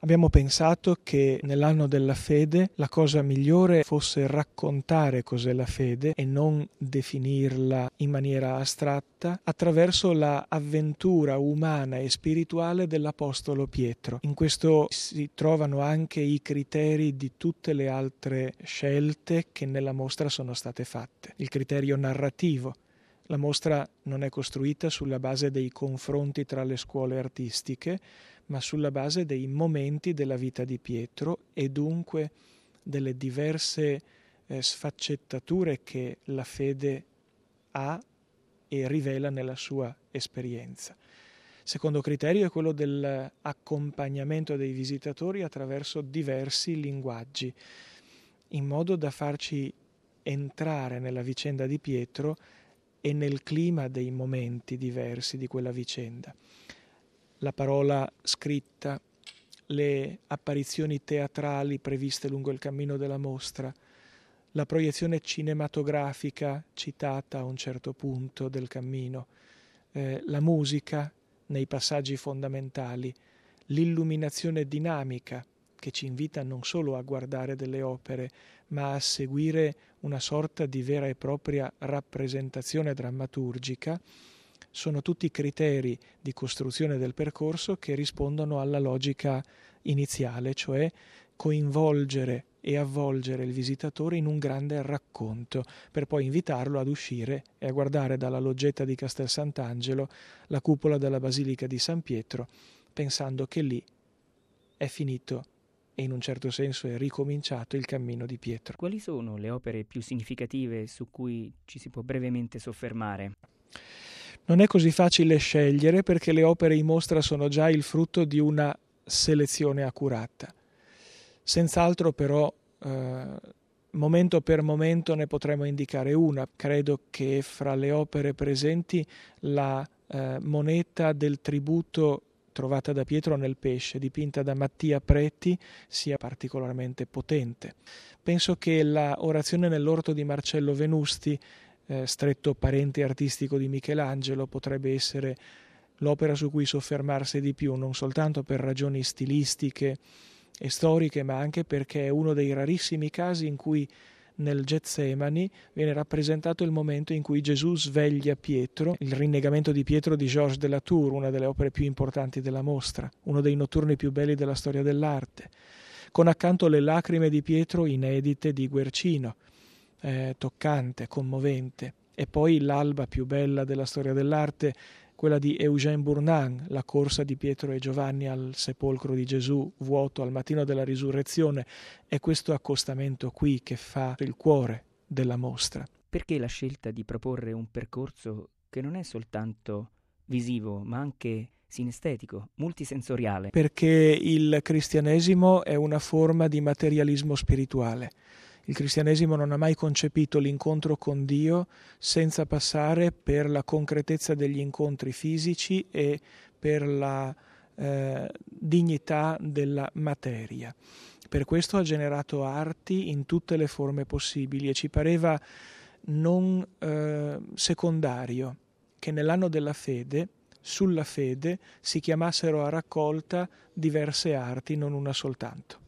Abbiamo pensato che nell'anno della fede la cosa migliore fosse raccontare cos'è la fede e non definirla in maniera astratta attraverso la avventura umana e spirituale dell'Apostolo Pietro. In questo si trovano anche i criteri di tutte le altre scelte che nella mostra sono state fatte. Il criterio narrativo. La mostra non è costruita sulla base dei confronti tra le scuole artistiche, ma sulla base dei momenti della vita di Pietro e dunque delle diverse sfaccettature che la fede ha e rivela nella sua esperienza. Secondo criterio è quello dell'accompagnamento dei visitatori attraverso diversi linguaggi, in modo da farci entrare nella vicenda di Pietro e nel clima dei momenti diversi di quella vicenda. La parola scritta, le apparizioni teatrali previste lungo il cammino della mostra, la proiezione cinematografica citata a un certo punto del cammino, la musica nei passaggi fondamentali, l'illuminazione dinamica che ci invita non solo a guardare delle opere, ma a seguire una sorta di vera e propria rappresentazione drammaturgica, sono tutti criteri di costruzione del percorso che rispondono alla logica iniziale, cioè coinvolgere e avvolgere il visitatore in un grande racconto, per poi invitarlo ad uscire e a guardare dalla loggetta di Castel Sant'Angelo la cupola della Basilica di San Pietro, pensando che lì è finito e in un certo senso è ricominciato il cammino di Pietro. Quali sono le opere più significative su cui ci si può brevemente soffermare? Non è così facile scegliere perché le opere in mostra sono già il frutto di una selezione accurata. Senz'altro però momento per momento ne potremo indicare una. Credo che fra le opere presenti la moneta del tributo trovata da Pietro nel Pesce, dipinta da Mattia Preti, sia particolarmente potente. Penso che la orazione nell'orto di Marcello Venusti, stretto parente artistico di Michelangelo, potrebbe essere l'opera su cui soffermarsi di più, non soltanto per ragioni stilistiche e storiche, ma anche perché è uno dei rarissimi casi in cui nel Getsemani viene rappresentato il momento in cui Gesù sveglia Pietro, il rinnegamento di Pietro di Georges de la Tour, una delle opere più importanti della mostra, uno dei notturni più belli della storia dell'arte, con accanto le lacrime di Pietro inedite di Guercino, toccante, commovente, e poi l'alba più bella della storia dell'arte, quella di Eugène Bournan, la corsa di Pietro e Giovanni al sepolcro di Gesù vuoto al mattino della risurrezione. È questo accostamento qui che fa il cuore della mostra. Perché la scelta di proporre un percorso che non è soltanto visivo, ma anche sinestetico, multisensoriale? Perché il cristianesimo è una forma di materialismo spirituale. Il cristianesimo non ha mai concepito l'incontro con Dio senza passare per la concretezza degli incontri fisici e per la dignità della materia. Per questo ha generato arti in tutte le forme possibili e ci pareva non secondario che nell'anno della fede, sulla fede, si chiamassero a raccolta diverse arti, non una soltanto.